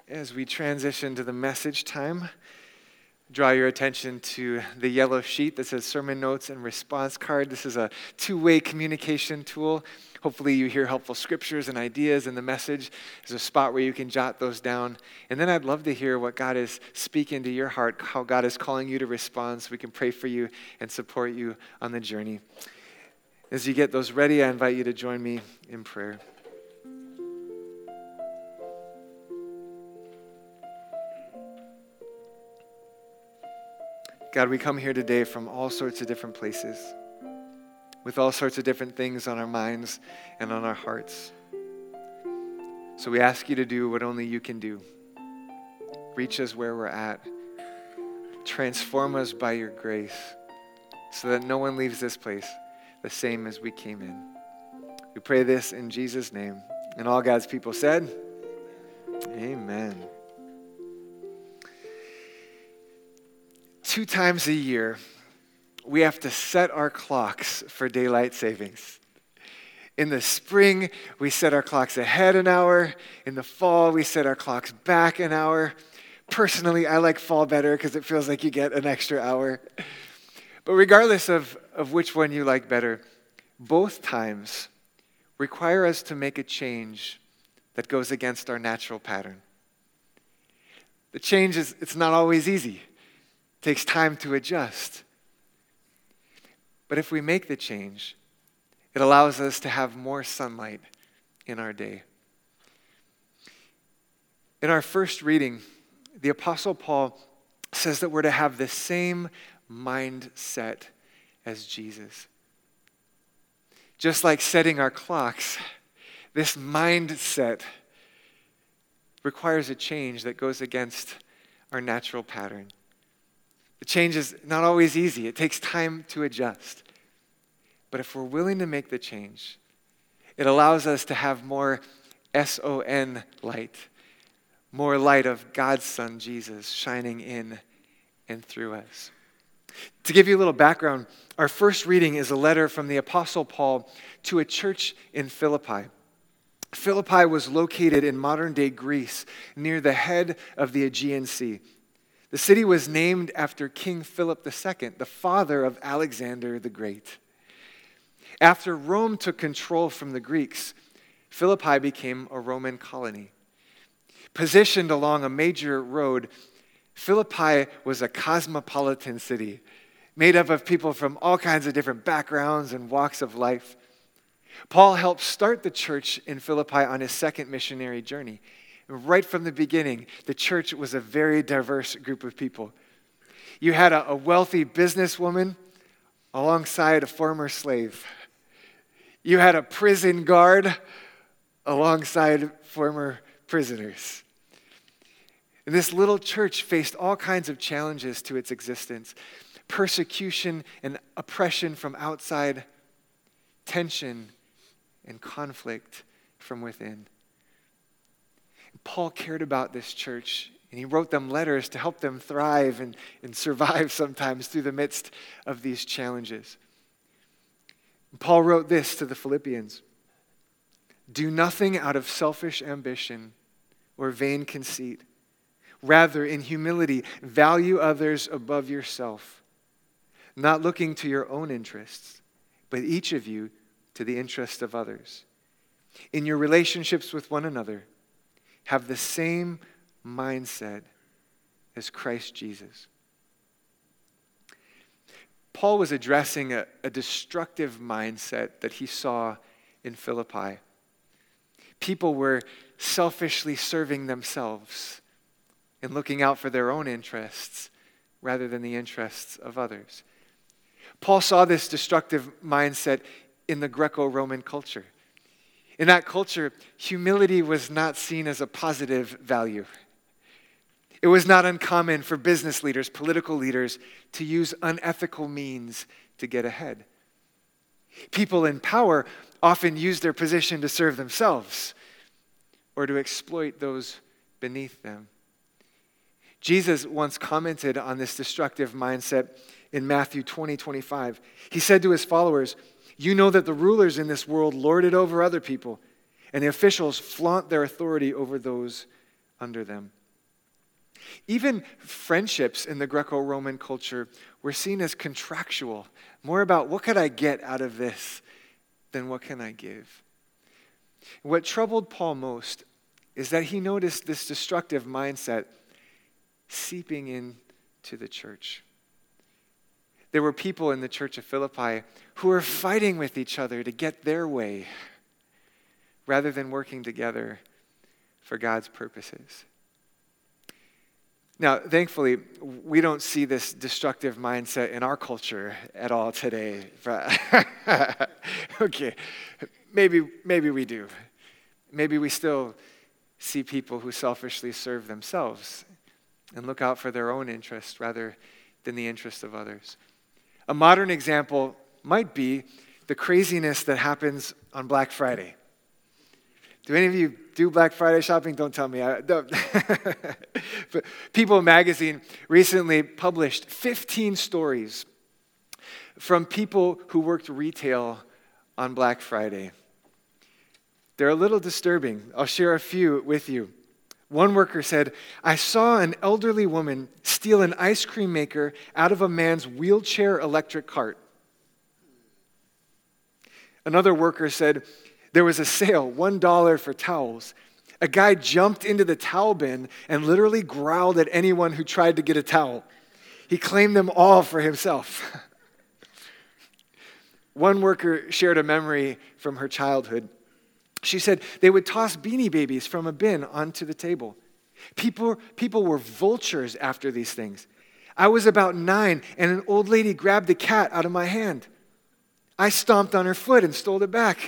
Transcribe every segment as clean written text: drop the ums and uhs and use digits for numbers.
As we transition to the message time, draw your attention to the yellow sheet that says sermon notes and response card. This is a two-way communication tool. Hopefully you hear helpful scriptures and ideas in the message. There's a spot where you can jot those down. And then I'd love to hear what God is speaking to your heart, how God is calling you to respond so we can pray for you and support you on the journey. As you get those ready, I invite you to join me in prayer. God, we come here today from all sorts of different places, with all sorts of different things on our minds and on our hearts. So we ask you to do what only you can do. Reach us where we're at. Transform us by your grace so that no one leaves this place the same as we came in. We pray this in Jesus' name. And all God's people said, Amen. 2 times a year, we have to set our clocks for daylight savings. In the spring, we set our clocks ahead an hour. In the fall, we set our clocks back an hour. Personally, I like fall better because it feels like you get an extra hour. But regardless of which one you like better, both times require us to make a change that goes against our natural pattern. The change it's not always easy. It takes time to adjust. But if we make the change, it allows us to have more sunlight in our day. In our first reading, the Apostle Paul says that we're to have the same mindset as Jesus. Just like setting our clocks, this mindset requires a change that goes against our natural pattern. The change is not always easy. It takes time to adjust. But if we're willing to make the change, it allows us to have more S-O-N light, more light of God's Son, Jesus, shining in and through us. To give you a little background, our first reading is a letter from the Apostle Paul to a church in Philippi. Philippi was located in modern-day Greece, near the head of the Aegean Sea. The city was named after King Philip II, the father of Alexander the Great. After Rome took control from the Greeks, Philippi became a Roman colony. Positioned along a major road, Philippi was a cosmopolitan city, made up of people from all kinds of different backgrounds and walks of life. Paul helped start the church in Philippi on his second missionary journey. Right from the beginning, the church was a very diverse group of people. You had a wealthy businesswoman alongside a former slave. You had a prison guard alongside former prisoners. And this little church faced all kinds of challenges to its existence. Persecution and oppression from outside, tension and conflict from within. Paul cared about this church, and he wrote them letters to help them thrive and survive sometimes through the midst of these challenges. Paul wrote this to the Philippians: "Do nothing out of selfish ambition or vain conceit. Rather, in humility, value others above yourself, not looking to your own interests, but each of you to the interest of others. In your relationships with one another, have the same mindset as Christ Jesus." Paul was addressing a destructive mindset that he saw in Philippi. People were selfishly serving themselves and looking out for their own interests rather than the interests of others. Paul saw this destructive mindset in the Greco-Roman culture. In that culture, humility was not seen as a positive value. It was not uncommon for business leaders, political leaders, to use unethical means to get ahead. People in power often used their position to serve themselves or to exploit those beneath them. Jesus once commented on this destructive mindset in Matthew 20:25. He said to his followers, "You know that the rulers in this world lord it over other people, and the officials flaunt their authority over those under them. Even friendships in the Greco-Roman culture were seen as contractual, more about what could I get out of this than what can I give. What troubled Paul most is that he noticed this destructive mindset seeping into the church. There were people in the church of Philippi who were fighting with each other to get their way rather than working together for God's purposes. Now, thankfully, we don't see this destructive mindset in our culture at all today. Okay, maybe we do. Maybe we still see people who selfishly serve themselves and look out for their own interest rather than the interest of others. A modern example might be the craziness that happens on Black Friday. Do any of you do Black Friday shopping? Don't tell me. But People magazine recently published 15 stories from people who worked retail on Black Friday. They're a little disturbing. I'll share a few with you. One worker said, "I saw an elderly woman steal an ice cream maker out of a man's wheelchair electric cart." Another worker said, "There was a sale, $1 for towels. A guy jumped into the towel bin and literally growled at anyone who tried to get a towel. He claimed them all for himself." One worker shared a memory from her childhood. She said they would toss Beanie Babies from a bin onto the table. People were vultures after these things. I was about 9, and an old lady grabbed the cat out of my hand. I stomped on her foot and stole it back.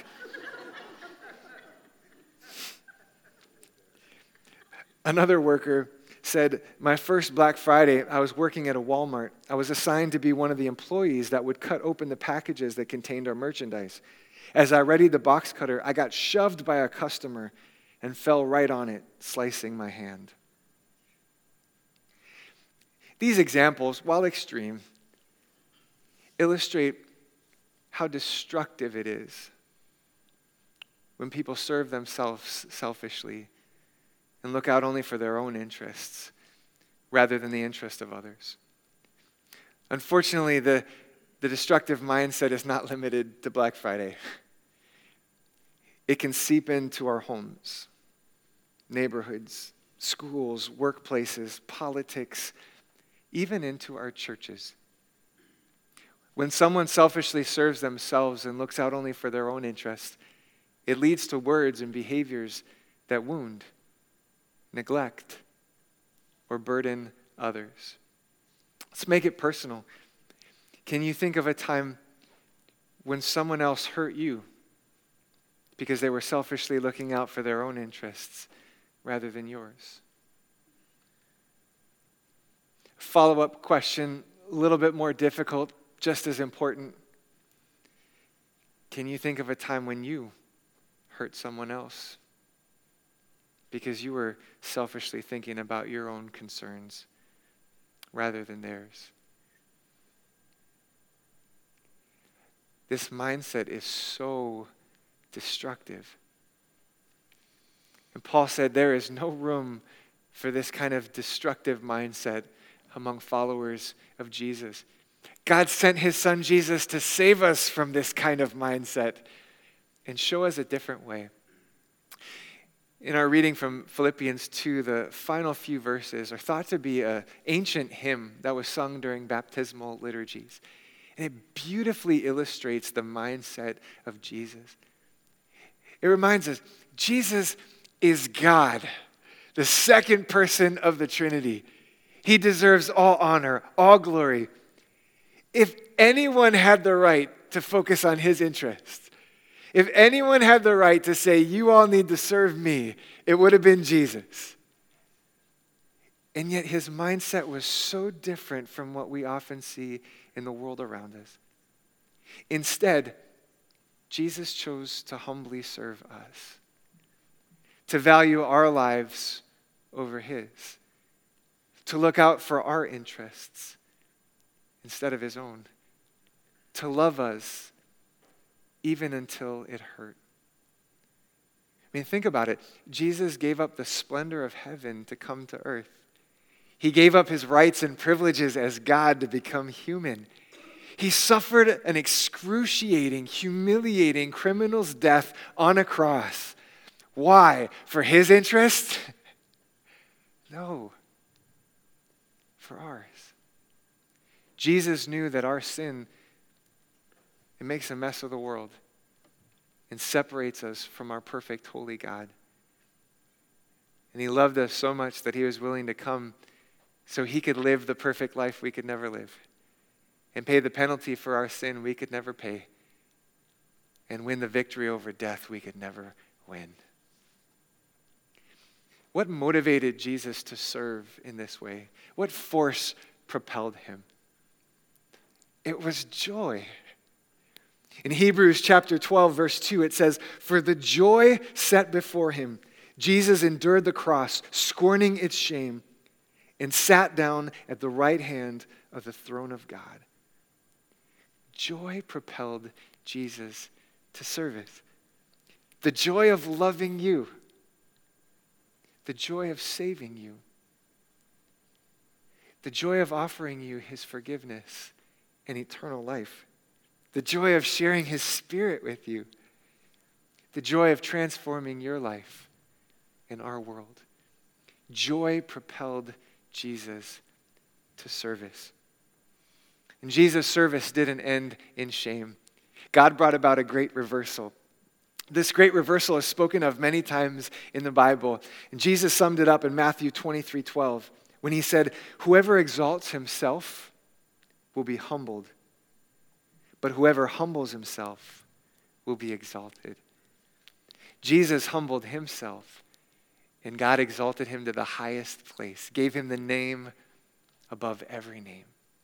Another worker said, "My first Black Friday, I was working at a Walmart. I was assigned to be one of the employees that would cut open the packages that contained our merchandise. As I readied the box cutter, I got shoved by a customer and fell right on it, slicing my hand." These examples, while extreme, illustrate how destructive it is when people serve themselves selfishly and look out only for their own interests rather than the interest of others. Unfortunately, the destructive mindset is not limited to Black Friday. It can seep into our homes, neighborhoods, schools, workplaces, politics, even into our churches. When someone selfishly serves themselves and looks out only for their own interests, it leads to words and behaviors that wound, neglect, or burden others. Let's make it personal. Can you think of a time when someone else hurt you because they were selfishly looking out for their own interests rather than yours? Follow-up question, a little bit more difficult, just as important. Can you think of a time when you hurt someone else because you were selfishly thinking about your own concerns rather than theirs? This mindset is so destructive. And Paul said there is no room for this kind of destructive mindset among followers of Jesus. God sent his son Jesus to save us from this kind of mindset and show us a different way. In our reading from Philippians 2, the final few verses are thought to be an ancient hymn that was sung during baptismal liturgies. And it beautifully illustrates the mindset of Jesus. It reminds us, Jesus is God, the second person of the Trinity. He deserves all honor, all glory. If anyone had the right to focus on his interests, if anyone had the right to say, you all need to serve me, it would have been Jesus. And yet his mindset was so different from what we often see in the world around us. Instead, Jesus chose to humbly serve us, to value our lives over his, to look out for our interests instead of his own, to love us even until it hurt. I mean, think about it. Jesus gave up the splendor of heaven to come to earth. He gave up his rights and privileges as God to become human. He suffered an excruciating, humiliating criminal's death on a cross. Why? For his interest? No. For ours. Jesus knew that our sin, it makes a mess of the world and separates us from our perfect, holy God. And he loved us so much that he was willing to come so he could live the perfect life we could never live and pay the penalty for our sin we could never pay and win the victory over death we could never win. What motivated Jesus to serve in this way? What force propelled him? It was joy. In Hebrews chapter 12, verse 2, it says, "For the joy set before him, Jesus endured the cross, scorning its shame, and sat down at the right hand of the throne of God." Joy propelled Jesus to service. The joy of loving you. The joy of saving you. The joy of offering you his forgiveness and eternal life. The joy of sharing his Spirit with you. The joy of transforming your life in our world. Joy propelled Jesus to service. And Jesus' service didn't end in shame. God brought about a great reversal. This great reversal is spoken of many times in the Bible. And Jesus summed it up in Matthew 23:12 when he said, "Whoever exalts himself will be humbled, but whoever humbles himself will be exalted." Jesus humbled himself, and God exalted him to the highest place, gave him the name above every name.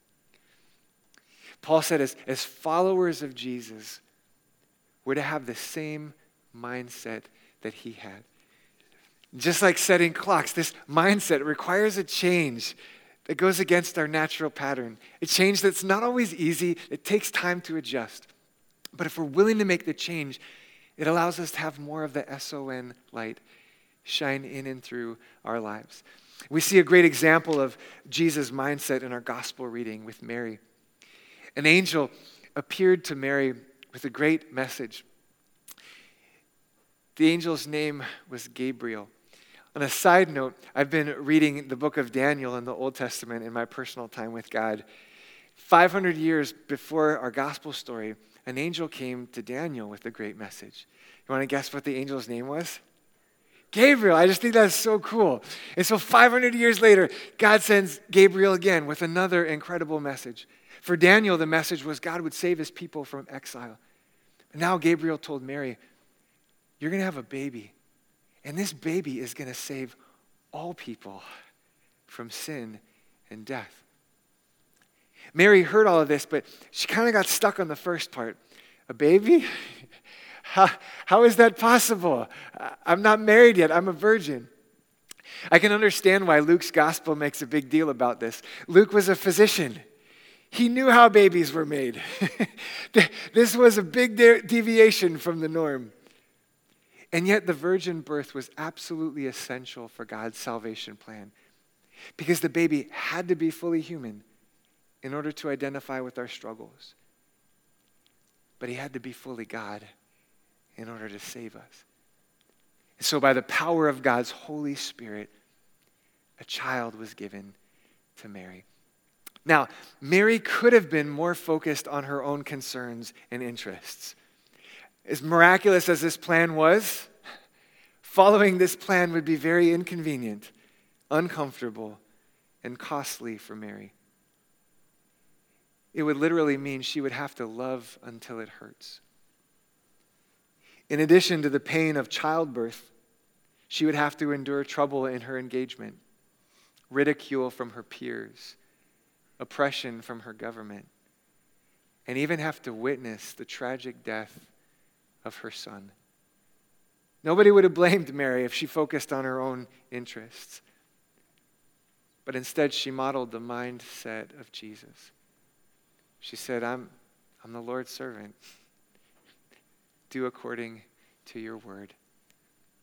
Paul said, as followers of Jesus, we're to have the same mindset that he had. Just like setting clocks, this mindset requires a change that goes against our natural pattern. A change that's not always easy. It takes time to adjust. But if we're willing to make the change, it allows us to have more of the SON light shine in and through our lives. We see a great example of Jesus' mindset in our gospel reading with Mary. An angel appeared to Mary with a great message. The angel's name was Gabriel. On a side note, I've been reading the book of Daniel in the Old Testament in my personal time with God. 500 years before our gospel story, an angel came to Daniel with a great message. You want to guess what the angel's name was? Gabriel. I just think that's so cool. And so 500 years later, God sends Gabriel again with another incredible message. For Daniel, the message was God would save his people from exile. And now Gabriel told Mary, you're going to have a baby. And this baby is going to save all people from sin and death. Mary heard all of this, but she kind of got stuck on the first part. A baby? How is that possible? I'm not married yet. I'm a virgin. I can understand why Luke's gospel makes a big deal about this. Luke was a physician. He knew how babies were made. This was a big deviation from the norm. And yet the virgin birth was absolutely essential for God's salvation plan because the baby had to be fully human in order to identify with our struggles. But he had to be fully God in order to save us. And so by the power of God's Holy Spirit, a child was given to Mary. Now, Mary could have been more focused on her own concerns and interests. As miraculous as this plan was, following this plan would be very inconvenient, uncomfortable, and costly for Mary. It would literally mean she would have to love until it hurts. In addition to the pain of childbirth, she would have to endure trouble in her engagement, ridicule from her peers, oppression from her government, and even have to witness the tragic death of her son. Nobody would have blamed Mary if she focused on her own interests. But instead, she modeled the mindset of Jesus. She said, I'm the Lord's servant. Do according to your word.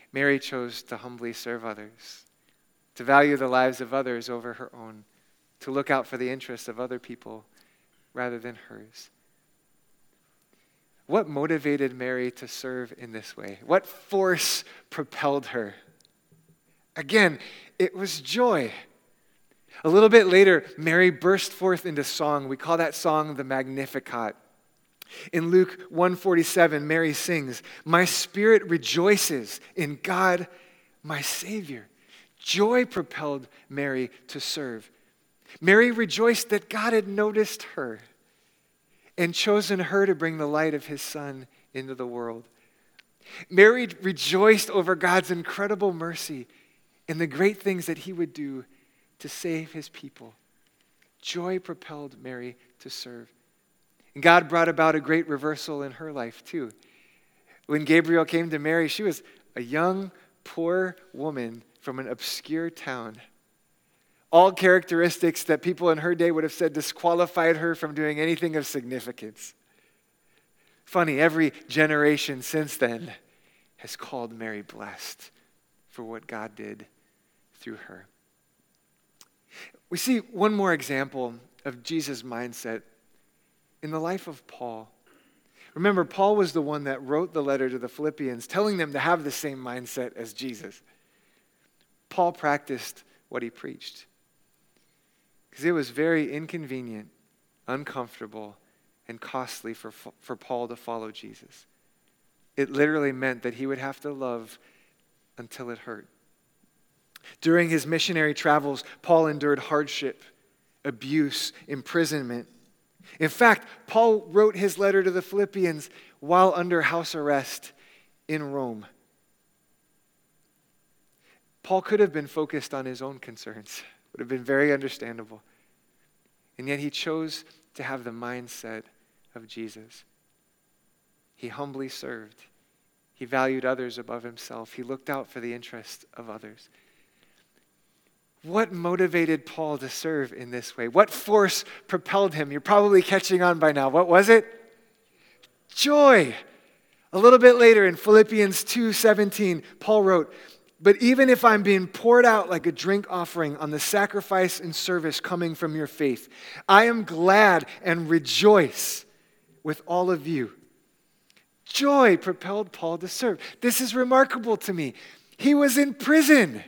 Mary chose to humbly serve others, to value the lives of others over her own, to look out for the interests of other people rather than hers. What motivated Mary to serve in this way? What force propelled her? Again, it was joy. A little bit later, Mary burst forth into song. We call that song the Magnificat. In Luke 1:47, Mary sings, "My spirit rejoices in God, my Savior." Joy propelled Mary to serve. Mary rejoiced that God had noticed her and chosen her to bring the light of his Son into the world. Mary rejoiced over God's incredible mercy and the great things that he would do to save his people. Joy propelled Mary to serve. And God brought about a great reversal in her life too. When Gabriel came to Mary, she was a young, poor woman from an obscure town. All characteristics that people in her day would have said disqualified her from doing anything of significance. Funny, every generation since then has called Mary blessed for what God did through her. We see one more example of Jesus' mindset in the life of Paul. Remember, Paul was the one that wrote the letter to the Philippians, telling them to have the same mindset as Jesus. Paul practiced what he preached, because it was very inconvenient, uncomfortable, and costly for Paul to follow Jesus. It literally meant that he would have to love until it hurt. During his missionary travels, Paul endured hardship, abuse, imprisonment. In fact, Paul wrote his letter to the Philippians while under house arrest in Rome. Paul could have been focused on his own concerns. Would have been very understandable. And yet he chose to have the mindset of Jesus. He humbly served. He valued others above himself. He looked out for the interests of others. What motivated Paul to serve in this way? What force propelled him? You're probably catching on by now. What was it? Joy. A little bit later in Philippians 2:17, Paul wrote, "But even if I'm being poured out like a drink offering on the sacrifice and service coming from your faith, I am glad and rejoice with all of you." Joy propelled Paul to serve. This is remarkable to me. He was in prison.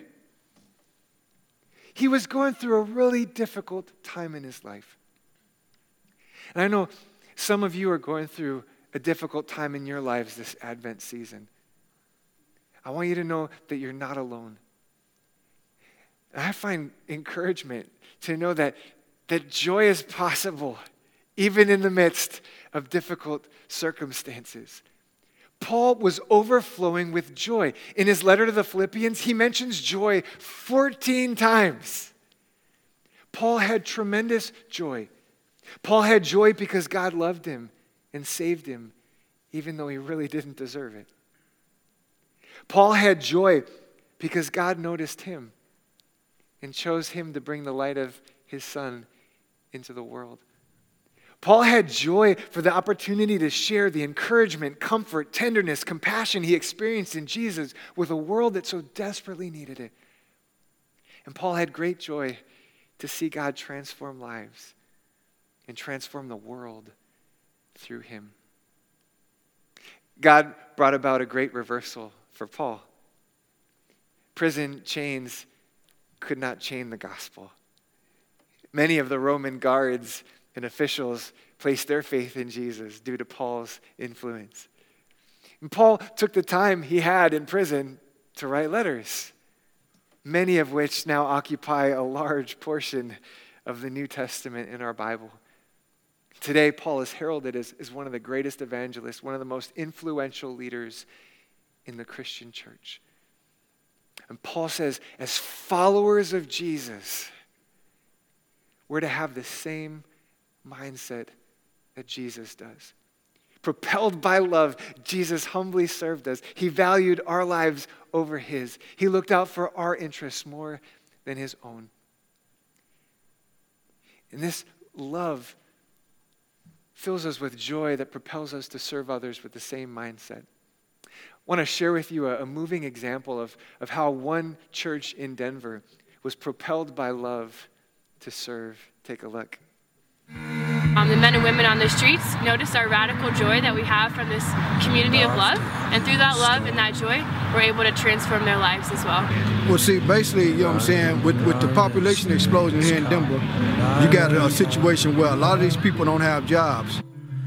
He was going through a really difficult time in his life. And I know some of you are going through a difficult time in your lives this Advent season. I want you to know that you're not alone. And I find encouragement to know that joy is possible even in the midst of difficult circumstances. Paul was overflowing with joy. In his letter to the Philippians, he mentions joy 14 times. Paul had tremendous joy. Paul had joy because God loved him and saved him, even though he really didn't deserve it. Paul had joy because God noticed him and chose him to bring the light of his Son into the world. Paul had joy for the opportunity to share the encouragement, comfort, tenderness, compassion he experienced in Jesus with a world that so desperately needed it. And Paul had great joy to see God transform lives and transform the world through him. God brought about a great reversal for Paul. Prison chains could not chain the gospel. Many of the Roman guards and officials placed their faith in Jesus due to Paul's influence. And Paul took the time he had in prison to write letters, many of which now occupy a large portion of the New Testament in our Bible. Today, Paul is heralded as one of the greatest evangelists, one of the most influential leaders in the Christian church. And Paul says, as followers of Jesus, we're to have the same mindset that Jesus does. Propelled by love, Jesus humbly served us. He valued our lives over his. He looked out for our interests more than his own. And this love fills us with joy that propels us to serve others with the same mindset. I want to share with you a moving example of how one church in Denver was propelled by love to serve. Take a look. The men and women on the streets noticed our radical joy that we have from this community of love, and through that love and that joy, we're able to transform their lives as well. Well, see, basically, you know what I'm saying, with the population explosion here in Denver, you got a situation where a lot of these people don't have jobs.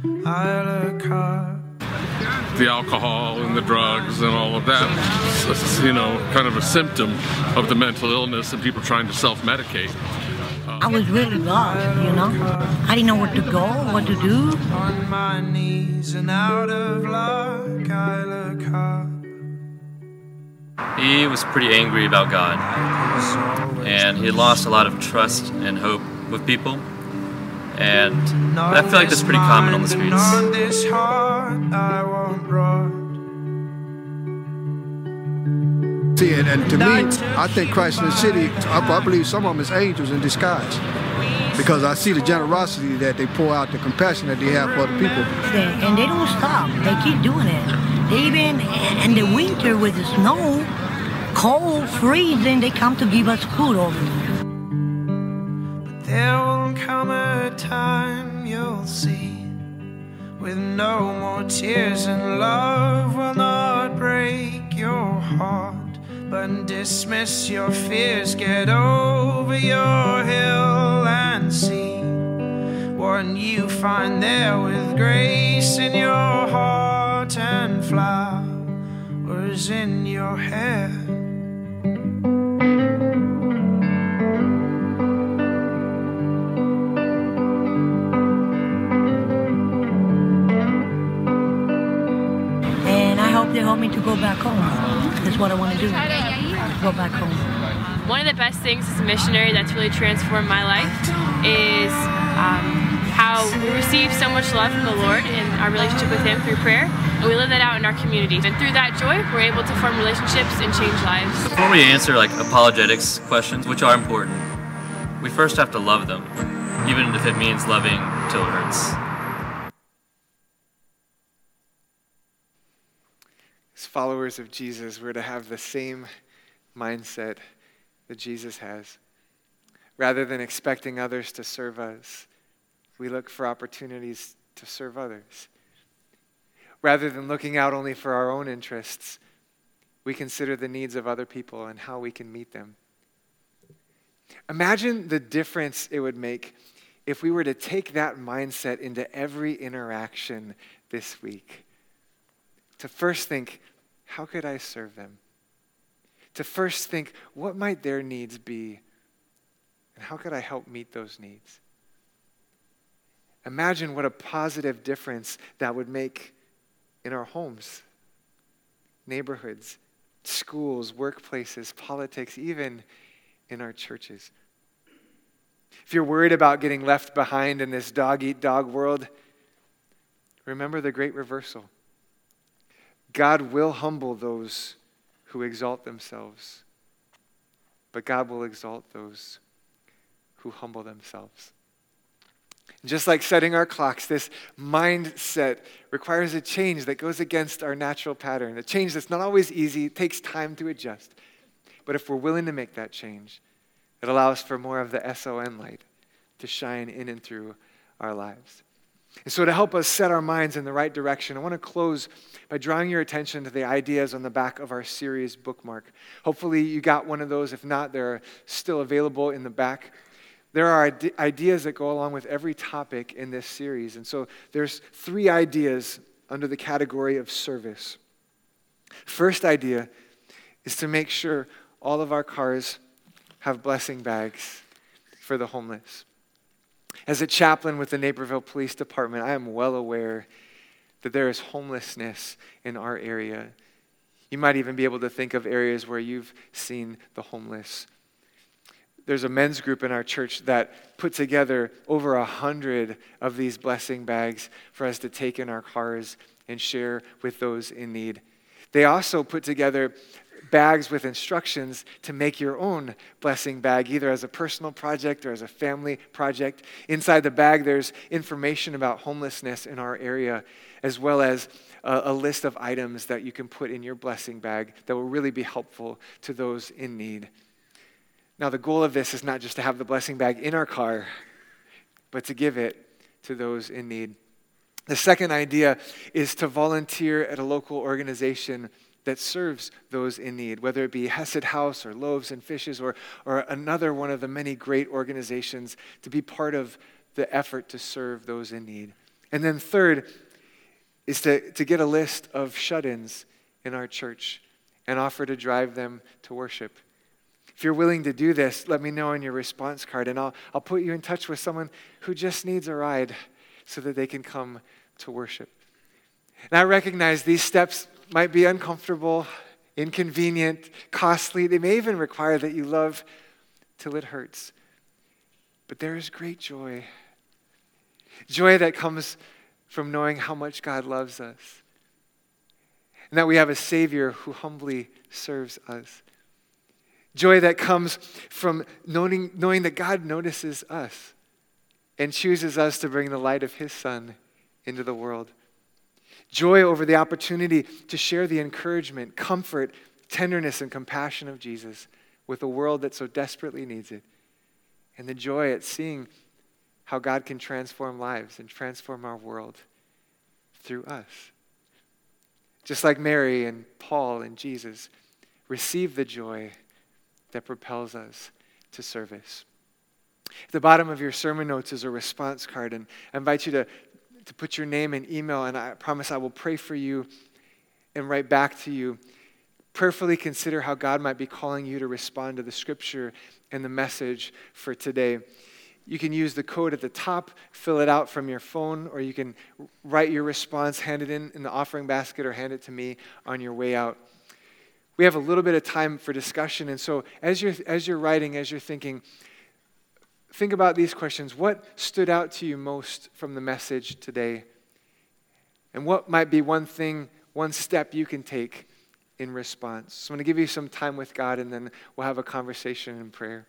The alcohol and the drugs and all of that, it's, kind of a symptom of the mental illness and people trying to self-medicate. I was really lost, I didn't know what to go, what to do. On my knees and out of luck, I look up. He was pretty angry about God, and he lost a lot of trust and hope with people. And I feel like that's pretty common on the streets. On this heart, I won't run. See, and to me, I think Christ in the city, I believe some of them is angels in disguise. Because I see the generosity that they pour out, the compassion that they have for the people. And they don't stop. They keep doing it. They even, in the winter with the snow, cold, freezing, they come to give us food over there. But there will come a time you'll see, with no more tears, and love will not break your heart. But dismiss your fears, get over your hill and see what you find there, with grace in your heart and flowers in your hair. And I hope they help me to go back home. That's what I want to do, go back home. One of the best things as a missionary that's really transformed my life is how we receive so much love from the Lord in our relationship with Him through prayer, and we live that out in our communities. And through that joy, we're able to form relationships and change lives. Before we answer apologetics questions, which are important, we first have to love them, even if it means loving till it hurts. As followers of Jesus, we're to have the same mindset that Jesus has. Rather than expecting others to serve us, we look for opportunities to serve others. Rather than looking out only for our own interests, we consider the needs of other people and how we can meet them. Imagine the difference it would make if we were to take that mindset into every interaction this week. To first think, how could I serve them? To first think, what might their needs be? And how could I help meet those needs? Imagine what a positive difference that would make in our homes, neighborhoods, schools, workplaces, politics, even in our churches. If you're worried about getting left behind in this dog-eat-dog world, remember the great reversal. God will humble those who exalt themselves, but God will exalt those who humble themselves. Just like setting our clocks, this mindset requires a change that goes against our natural pattern, a change that's not always easy, it takes time to adjust. But if we're willing to make that change, it allows for more of the SON light to shine in and through our lives. And so to help us set our minds in the right direction, I want to close by drawing your attention to the ideas on the back of our series bookmark. Hopefully you got one of those. If not, they're still available in the back. There are ideas that go along with every topic in this series. And so there's 3 ideas under the category of service. First idea is to make sure all of our cars have blessing bags for the homeless. As a chaplain with the Naperville Police Department, I am well aware that there is homelessness in our area. You might even be able to think of areas where you've seen the homeless. There's a men's group in our church that put together over 100 of these blessing bags for us to take in our cars and share with those in need. They also put together bags with instructions to make your own blessing bag, either as a personal project or as a family project. Inside the bag, there's information about homelessness in our area, as well as a list of items that you can put in your blessing bag that will really be helpful to those in need. Now, the goal of this is not just to have the blessing bag in our car, but to give it to those in need. The second idea is to volunteer at a local organization that serves those in need, whether it be Hesed House or Loaves and Fishes or another one of the many great organizations, to be part of the effort to serve those in need. And then third is to get a list of shut-ins in our church and offer to drive them to worship. If you're willing to do this, let me know on your response card, and I'll put you in touch with someone who just needs a ride so that they can come to worship. And I recognize these steps might be uncomfortable, inconvenient, costly. They may even require that you love till it hurts. But there is great joy. Joy that comes from knowing how much God loves us. And that we have a Savior who humbly serves us. Joy that comes from knowing that God notices us and chooses us to bring the light of His Son into the world. Joy over the opportunity to share the encouragement, comfort, tenderness, and compassion of Jesus with a world that so desperately needs it. And the joy at seeing how God can transform lives and transform our world through us. Just like Mary and Paul and Jesus, receive the joy that propels us to service. At the bottom of your sermon notes is a response card, and I invite you to put your name and email, and I promise I will pray for you and write back to you. Prayerfully consider how God might be calling you to respond to the scripture and the message for today. You can use the code at the top, fill it out from your phone, or you can write your response, hand it in the offering basket, or hand it to me on your way out. We have a little bit of time for discussion, and so as you're writing, as you're thinking, think about these questions. What stood out to you most from the message today? And what might be one thing, one step you can take in response? So I'm going to give you some time with God, and then we'll have a conversation in prayer.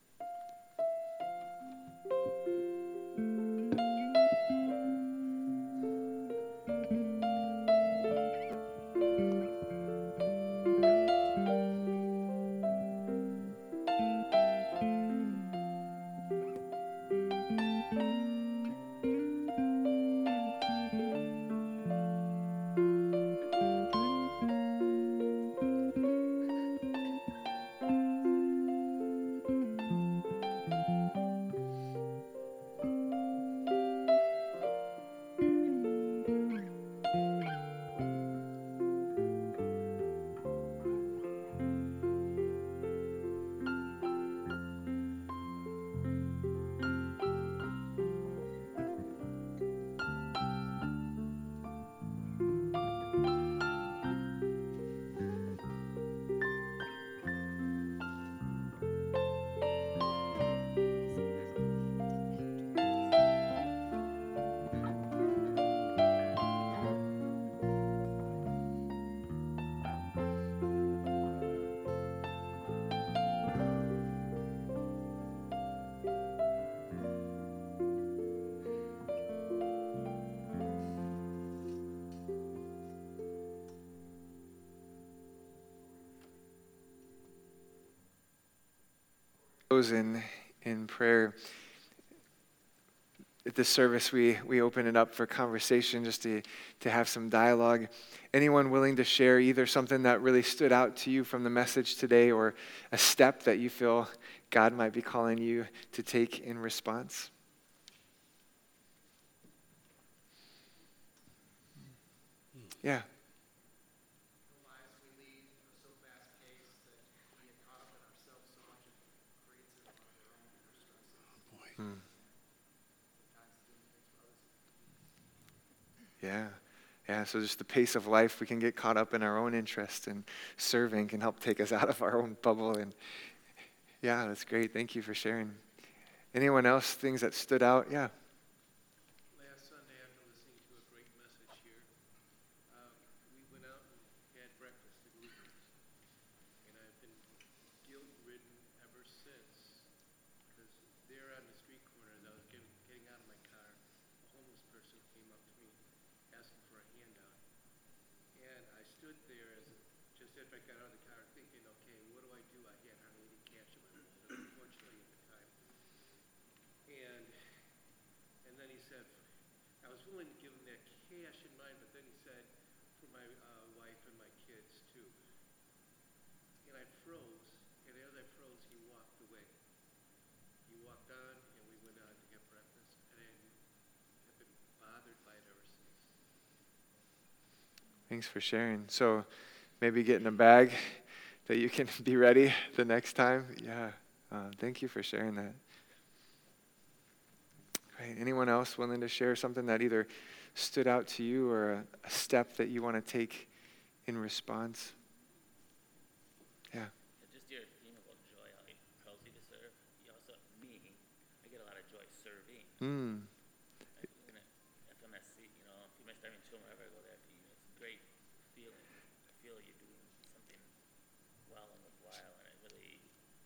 In prayer. At this service, we open it up for conversation, just to have some dialogue. Anyone willing to share either something that really stood out to you from the message today, or a step that you feel God might be calling you to take in response? Yeah. Yeah, so just the pace of life, we can get caught up in our own interest, and serving can help take us out of our own bubble. And yeah, that's great. Thank you for sharing. Anyone else, things that stood out? Yeah. Last Sunday, after listening to a great message here, we went out and had breakfast at Lutheran's. guilt-ridden ever since. Because there on the street corner, as I was getting out of my car, a homeless person came up to me asking for a handout. And I stood there just after I got out of the car thinking, okay, what do I do? I had hardly any cash in my wallet, unfortunately, at the time. And then he said, I was willing to give him that cash in mind, but then he said, for my wife and my kids too. And I froze, and as I froze, he walked away. He walked on, and we went out to get breakfast, and I have been bothered by it ever since. Thanks for sharing. So maybe get in a bag that you can be ready the next time. Yeah. Thank you for sharing that. Great. Anyone else willing to share something that either stood out to you or a step that you want to take in response? Yeah. Just your theme about joy, how it calls you to serve. You also, me, I get a lot of joy serving. Like in a FMSC, Female Starving Children, wherever I go there, it's a great feeling. I feel you're doing something well and worthwhile, and it really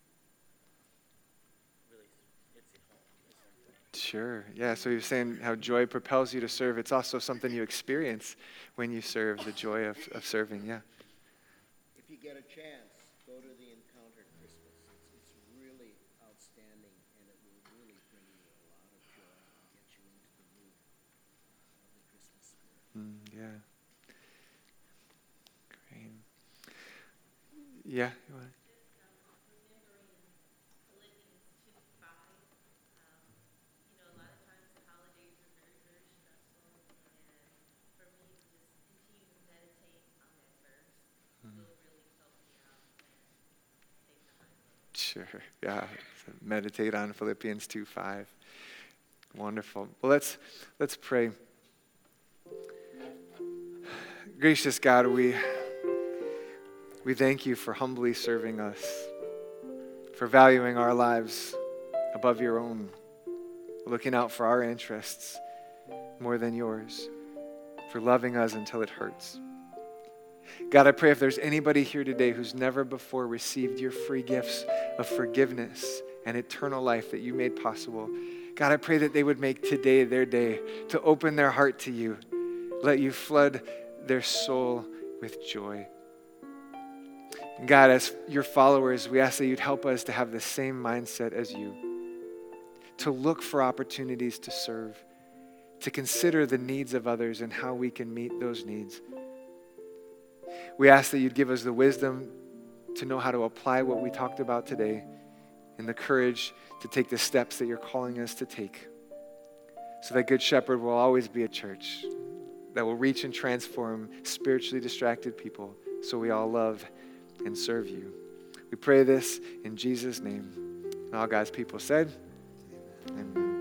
hits it home. Sure. Yeah, so you're saying how joy propels you to serve. It's also something you experience when you serve, the joy of serving. Yeah. If you get a chance, go to the Encounter Christmas. It's really outstanding, and it will really bring you a lot of joy and get you into the mood of the Christmas spirit. Yeah. Great. Yeah. You want to? Sure. Yeah. So meditate on Philippians 2:5. Wonderful. Well, let's pray. Gracious God, we thank you for humbly serving us, for valuing our lives above your own, looking out for our interests more than yours, for loving us until it hurts. God, I pray if there's anybody here today who's never before received your free gifts of forgiveness and eternal life that you made possible, God, I pray that they would make today their day to open their heart to you, let you flood their soul with joy. And God, as your followers, we ask that you'd help us to have the same mindset as you, to look for opportunities to serve, to consider the needs of others and how we can meet those needs. We ask that you'd give us the wisdom to know how to apply what we talked about today and the courage to take the steps that you're calling us to take, so that Good Shepherd will always be a church that will reach and transform spiritually distracted people so we all love and serve you. We pray this in Jesus' name. And all God's people said, amen.